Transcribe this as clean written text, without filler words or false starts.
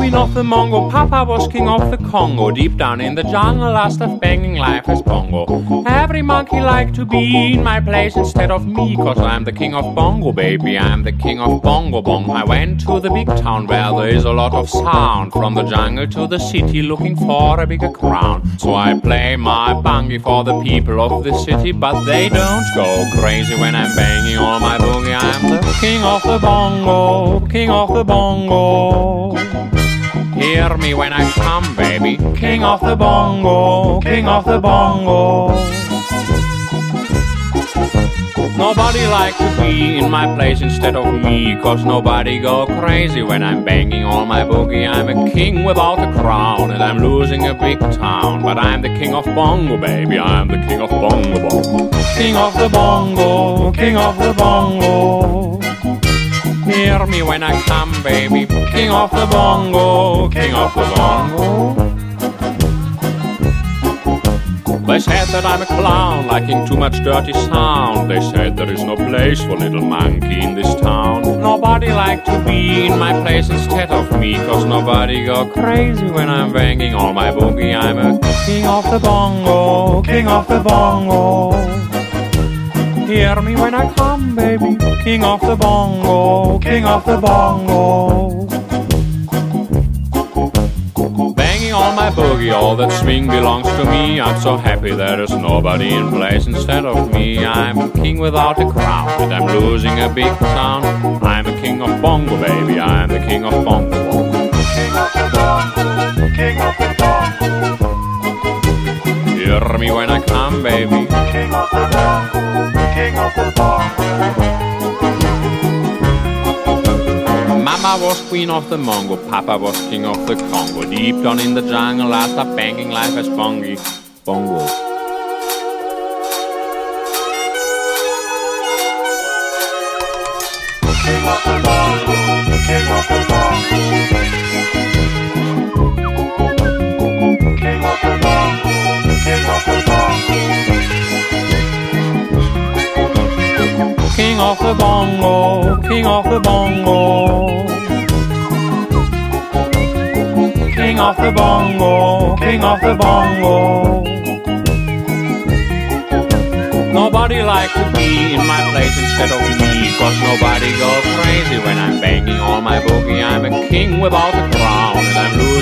queen of the Mongo, Papa was king of the Congo. Deep down in the jungle, last of banging life as bongo. Every monkey liked to be in my place instead of me, 'cause I'm the king of bongo, baby, I'm the king of bongo bong. I went to the big town where there is a lot of sound, from the jungle to the city looking for a bigger crown. So I play my bungie for the people of the city, but they don't go crazy when I'm banging all my boogie. I'm the king of the bongo, king of the bongo. Hear me when I come, baby, king of the bongo, king of the bongo. Nobody like to be in my place instead of me, 'cause nobody go crazy when I'm banging all my boogie. I'm a king without a crown, and I'm losing a big town, but I'm the king of bongo, baby, I'm the king of bongo bongo. King of the bongo, king of the bongo. Hear me when I come, baby, king of the bongo, king of the bongo. They said that I'm a clown, liking too much dirty sound. They said there is no place for little monkey in this town. Nobody like to be in my place instead of me, 'cause nobody go crazy when I'm banging all my boogie. I'm a king of the bongo, king of the bongo. Hear me when I come, baby, king of the bongo, king of the bongo. Banging all my boogie, all that swing belongs to me. I'm so happy there is nobody in place instead of me. I'm a king without a crown, and I'm losing a big town. I'm a king of bongo, baby, I'm the king of bongo bongo. King of the bongo, king of the bongo. Hear me when I come, baby, king of the bongo, king of the bongo. Mama was queen of the Mongo, Papa was king of the Congo. Deep down in the jungle, I start banging life as bongi, bongo. King of the bongo, king of the bongo. King of the bongo, king of the bongo. King of the bongo, king of the bongo. King of the bongo, king of the bongo. Nobody like to be in my place instead of me, 'cause nobody go crazy when I'm banging all my boogie. I'm a king without a crown, and I'm losing